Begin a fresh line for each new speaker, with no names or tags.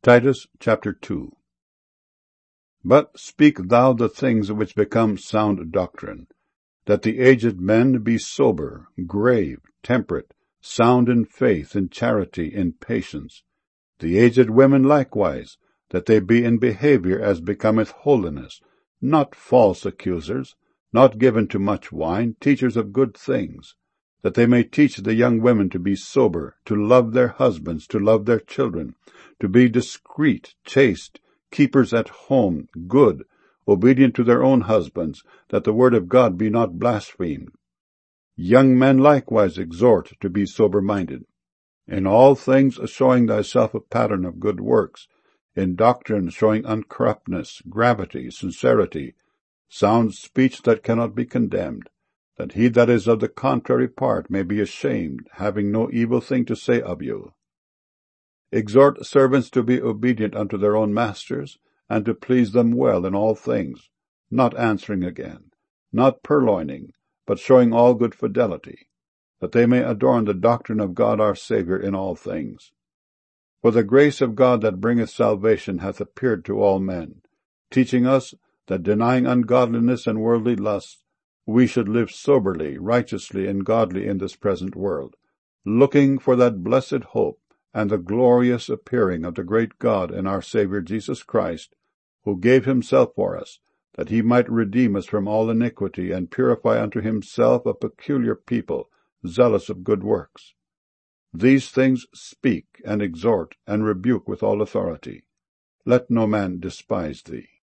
Titus chapter 2. But speak thou the things which become sound doctrine, that the aged men be sober, grave, temperate, sound in faith, in charity, in patience. The aged women likewise, that they be in behavior as becometh holiness, not false accusers, not given to much wine, teachers of good things, that they may teach the young women to be sober, to love their husbands, to love their children, to be discreet, chaste, keepers at home, good, obedient to their own husbands, that the word of God be not blasphemed. Young men likewise exhort to be sober-minded. In all things showing thyself a pattern of good works, in doctrine showing uncorruptness, gravity, sincerity, sound speech that cannot be condemned, that he that is of the contrary part may be ashamed, having no evil thing to say of you. Exhort servants to be obedient unto their own masters, and to please them well in all things, not answering again, not purloining, but showing all good fidelity, that they may adorn the doctrine of God our Saviour in all things. For the grace of God that bringeth salvation hath appeared to all men, teaching us that denying ungodliness and worldly lusts, we should live soberly, righteously, and godly in this present world, looking for that blessed hope and the glorious appearing of the great God and our Saviour Jesus Christ, who gave himself for us, that he might redeem us from all iniquity, and purify unto himself a peculiar people, zealous of good works. These things speak, and exhort, and rebuke with all authority. Let no man despise thee.